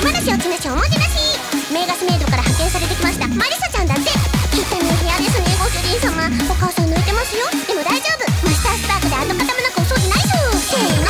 話をちなしおもてなし。メーガスメイドから派遣されてきましたマリサちゃんだって。汚い部屋ですねご主人様。お母さん泣いてますよ。でも大丈夫、マスタースパークで跡形もなくお掃除ないぞ。せーの